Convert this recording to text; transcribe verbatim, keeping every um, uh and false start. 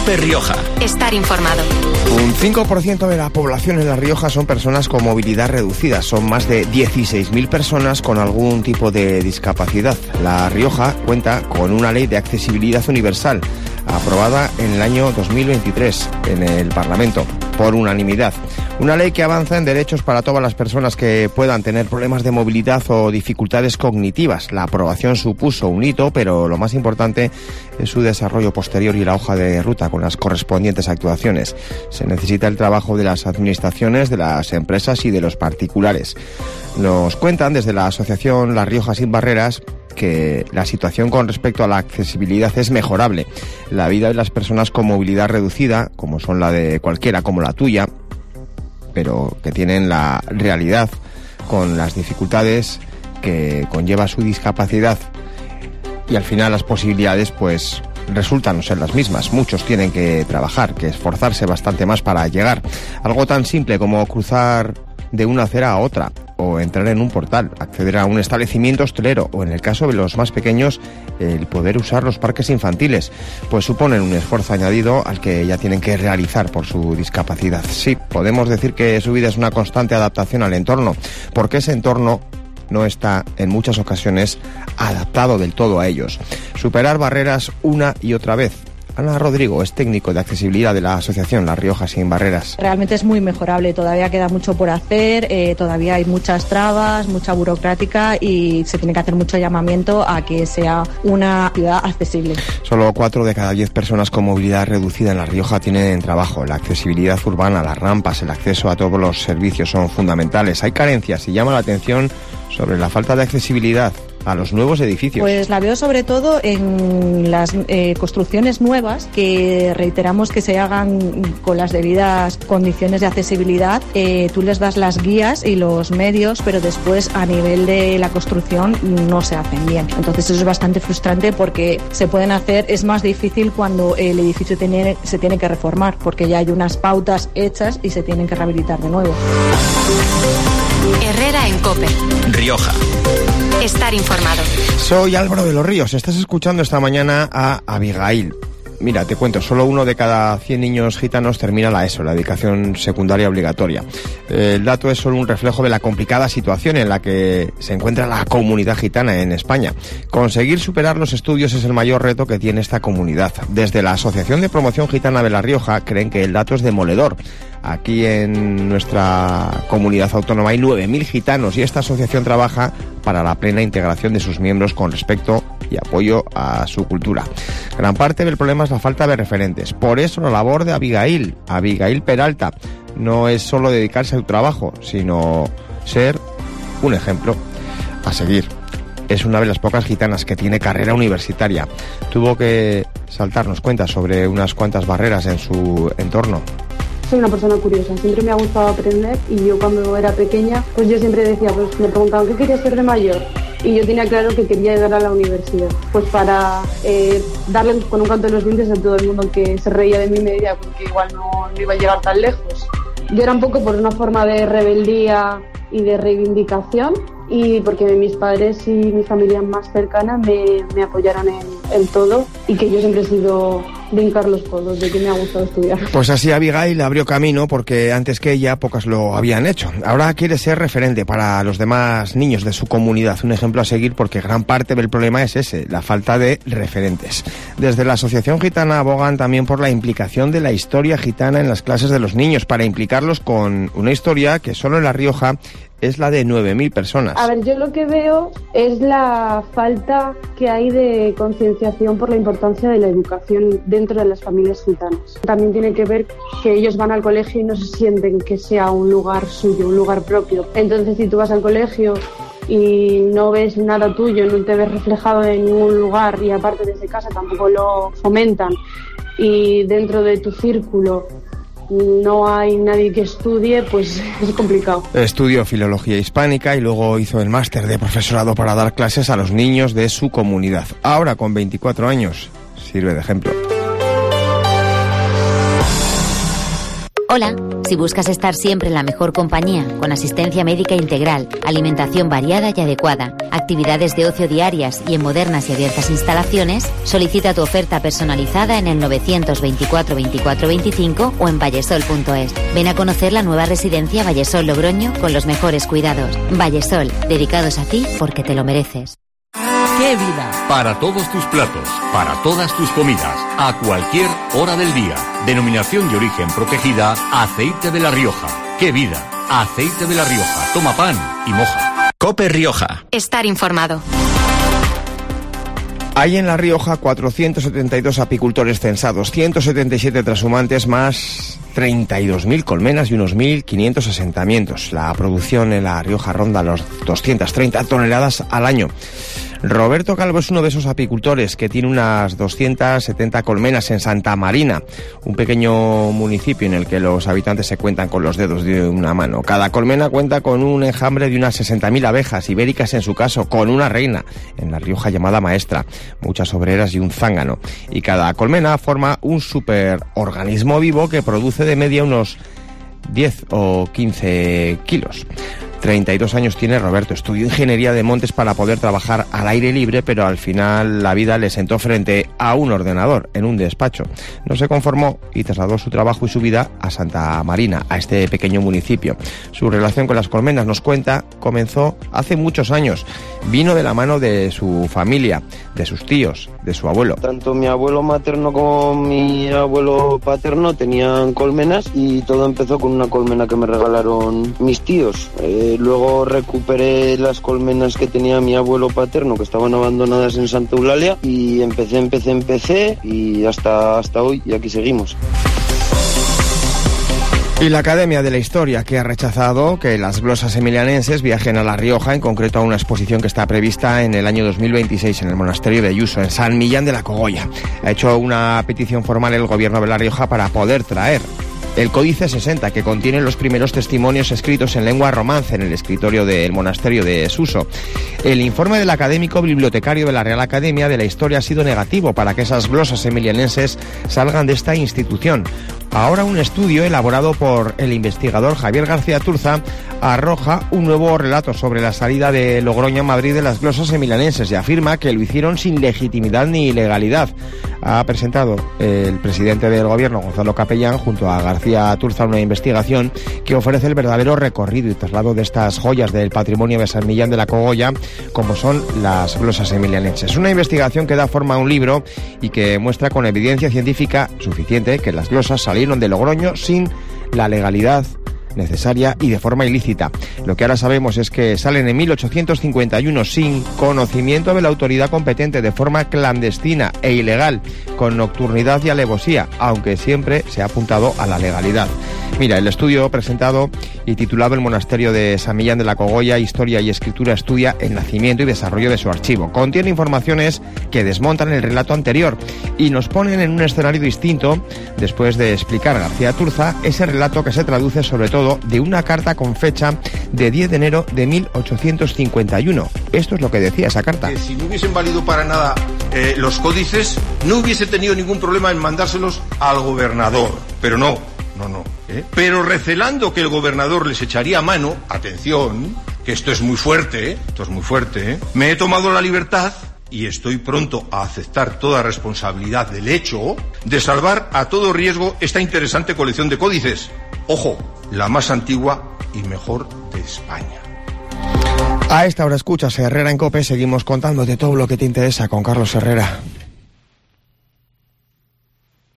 COPE Rioja. Estar informado. Un cinco por ciento de la población en La Rioja son personas con movilidad reducida. Son más de dieciséis mil personas con algún tipo de discapacidad. La Rioja cuenta con una ley de accesibilidad universal, aprobada en el año dos mil veintitrés en el Parlamento, por unanimidad. Una ley que avanza en derechos para todas las personas que puedan tener problemas de movilidad o dificultades cognitivas. La aprobación supuso un hito, pero lo más importante es su desarrollo posterior y la hoja de ruta con las correspondientes actuaciones. Se necesita el trabajo de las administraciones, de las empresas y de los particulares. Nos cuentan desde la asociación La Rioja Sin Barreras que la situación con respecto a la accesibilidad es mejorable. La vida de las personas con movilidad reducida, como son la de cualquiera, como la tuya, pero que tienen la realidad con las dificultades que conlleva su discapacidad, y al final las posibilidades pues resultan no ser las mismas. Muchos tienen que trabajar, que esforzarse bastante más para llegar. Algo tan simple como cruzar de una acera a otra, o entrar en un portal, acceder a un establecimiento hostelero, o en el caso de los más pequeños, el poder usar los parques infantiles, pues suponen un esfuerzo añadido al que ya tienen que realizar por su discapacidad. Sí, podemos decir que su vida es una constante adaptación al entorno, porque ese entorno no está en muchas ocasiones adaptado del todo a ellos. Superar barreras una y otra vez. Ana Rodrigo es técnico de accesibilidad de la asociación La Rioja Sin Barreras. Realmente es muy mejorable, todavía queda mucho por hacer, eh, todavía hay muchas trabas, mucha burocrática y se tiene que hacer mucho llamamiento a que sea una ciudad accesible. Solo cuatro de cada diez personas con movilidad reducida en La Rioja tienen trabajo. La accesibilidad urbana, las rampas, el acceso a todos los servicios son fundamentales. Hay carencias y llama la atención sobre la falta de accesibilidad a los nuevos edificios. Pues la veo sobre todo en las eh, construcciones nuevas, que reiteramos que se hagan con las debidas condiciones de accesibilidad. Eh, tú les das las guías y los medios, pero después a nivel de la construcción no se hacen bien. Entonces eso es bastante frustrante, porque se pueden hacer, es más difícil cuando el edificio tiene, se tiene que reformar, porque ya hay unas pautas hechas y se tienen que rehabilitar de nuevo. Herrera en COPE Rioja. Estar informado. Soy Álvaro de los Ríos. Estás escuchando esta mañana a Abigail. Mira, te cuento, solo uno de cada cien niños gitanos termina la ESO, la educación secundaria obligatoria. El dato es solo un reflejo de la complicada situación en la que se encuentra la comunidad gitana en España. Conseguir superar los estudios es el mayor reto que tiene esta comunidad. Desde la Asociación de Promoción Gitana de La Rioja creen que el dato es demoledor. Aquí en nuestra comunidad autónoma hay nueve mil gitanos y esta asociación trabaja para la plena integración de sus miembros con respecto y apoyo a su cultura. Gran parte del problema es la falta de referentes. Por eso la labor de Abigail, Abigail Peralta, no es solo dedicarse al trabajo, sino ser un ejemplo a seguir. Es una de las pocas gitanas que tiene carrera universitaria. Tuvo que saltarnos cuentas sobre unas cuantas barreras en su entorno. Soy una persona curiosa, siempre me ha gustado aprender, y yo cuando era pequeña, pues yo siempre decía, pues me preguntaban ¿qué querías ser de mayor? Y yo tenía claro que quería llegar a la universidad, pues para eh, darle con un canto de los dientes a todo el mundo que se reía de mí y me decía que igual no, no iba a llegar tan lejos. Yo era un poco por una forma de rebeldía y de reivindicación, y porque mis padres y mi familia más cercana me, me apoyaron en, en todo, y que yo siempre he sido de hincar los codos, de que me ha gustado estudiar. Pues así Abigail abrió camino, porque antes que ella pocas lo habían hecho. Ahora quiere ser referente para los demás niños de su comunidad, un ejemplo a seguir, porque gran parte del problema es ese, la falta de referentes. Desde la Asociación Gitana abogan también por la implicación de la historia gitana en las clases de los niños, para implicarlos con una historia que solo en La Rioja es la de nueve mil personas. A ver, yo lo que veo es la falta que hay de concienciación por la importancia de la educación dentro de las familias gitanas. También tiene que ver que ellos van al colegio y no se sienten que sea un lugar suyo, un lugar propio. Entonces, si tú vas al colegio y no ves nada tuyo, no te ves reflejado en ningún lugar, y aparte desde casa tampoco lo fomentan, y dentro de tu círculo no hay nadie que estudie, pues es complicado. Estudió Filología Hispánica y luego hizo el máster de profesorado para dar clases a los niños de su comunidad. Ahora, con veinticuatro años, sirve de ejemplo. Hola, si buscas estar siempre en la mejor compañía, con asistencia médica integral, alimentación variada y adecuada, actividades de ocio diarias y en modernas y abiertas instalaciones, solicita tu oferta personalizada en el novecientos veinticuatro veinticuatro veinticinco o en vallesol punto es. Ven a conocer la nueva residencia Vallesol Logroño con los mejores cuidados. Vallesol, dedicados a ti porque te lo mereces. ¡Qué vida! Para todos tus platos, para todas tus comidas, a cualquier hora del día. Denominación de origen protegida, Aceite de La Rioja. ¡Qué vida! Aceite de La Rioja. Toma pan y moja. COPE Rioja. Estar informado. Hay en La Rioja cuatrocientos setenta y dos apicultores censados, ciento setenta y siete trashumantes más treinta y dos mil colmenas y unos mil quinientos asentamientos. La producción en La Rioja ronda los doscientas treinta toneladas al año. Roberto Calvo es uno de esos apicultores que tiene unas doscientas setenta colmenas en Santa Marina, un pequeño municipio en el que los habitantes se cuentan con los dedos de una mano. Cada colmena cuenta con un enjambre de unas sesenta mil abejas, ibéricas en su caso, con una reina, en La Rioja llamada maestra, muchas obreras y un zángano. Y cada colmena forma un superorganismo vivo que produce de media unos diez o quince kilos. treinta y dos años tiene Roberto, estudió ingeniería de montes para poder trabajar al aire libre, pero al final la vida le sentó frente a un ordenador en un despacho. No se conformó y trasladó su trabajo y su vida a Santa Marina, a este pequeño municipio. Su relación con las colmenas, nos cuenta, comenzó hace muchos años. Vino de la mano de su familia, de sus tíos, de su abuelo. Tanto mi abuelo materno como mi abuelo paterno tenían colmenas y todo empezó con una colmena que me regalaron mis tíos. Eh, Luego recuperé las colmenas que tenía mi abuelo paterno, que estaban abandonadas en Santa Eulalia, y empecé, empecé, empecé, y hasta, hasta hoy, y aquí seguimos. Y la Academia de la Historia, que ha rechazado que las glosas emilianenses viajen a La Rioja, en concreto a una exposición que está prevista en el año dos mil veintiséis en el monasterio de Ayuso, en San Millán de la Cogolla. Ha hecho una petición formal el gobierno de La Rioja para poder traer el Códice sesenta, que contiene los primeros testimonios escritos en lengua romance en el escritorio del monasterio de Suso. El informe del académico bibliotecario de la Real Academia de la Historia ha sido negativo para que esas glosas emilianenses salgan de esta institución. Ahora un estudio elaborado por el investigador Javier García Turza arroja un nuevo relato sobre la salida de Logroño a Madrid de las glosas emilianenses y afirma que lo hicieron sin legitimidad ni legalidad. Ha presentado el presidente del gobierno, Gonzalo Capellán, junto a García Turza, una investigación que ofrece el verdadero recorrido y traslado de estas joyas del patrimonio de San Millán de la Cogolla, como son las glosas emilianenses. Una investigación que da forma a un libro y que muestra con evidencia científica suficiente que las glosas salieron de Logroño sin la legalidad necesaria y de forma ilícita. Lo que ahora sabemos es que salen en mil ochocientos cincuenta y uno sin conocimiento de la autoridad competente, de forma clandestina e ilegal, con nocturnidad y alevosía, aunque siempre se ha apuntado a la legalidad. Mira, el estudio presentado y titulado El monasterio de San Millán de la Cogolla, Historia y Escritura, estudia el nacimiento y desarrollo de su archivo. Contiene informaciones que desmontan el relato anterior y nos ponen en un escenario distinto después de explicar García Turza ese relato que se traduce sobre todo de una carta con fecha de diez de enero de mil ochocientos cincuenta y uno. Esto es lo que decía esa carta. Que si no hubiesen valido para nada eh, los códices, no hubiese tenido ningún problema en mandárselos al gobernador. Pero no, no, no. ¿eh? Pero recelando que el gobernador les echaría mano, atención, que esto es muy fuerte, ¿eh? esto es muy fuerte, ¿eh? me he tomado la libertad, y estoy pronto a aceptar toda responsabilidad del hecho, de salvar a todo riesgo esta interesante colección de códices. Ojo, la más antigua y mejor de España. A esta hora escuchas Herrera en COPE, seguimos contándote todo lo que te interesa con Carlos Herrera.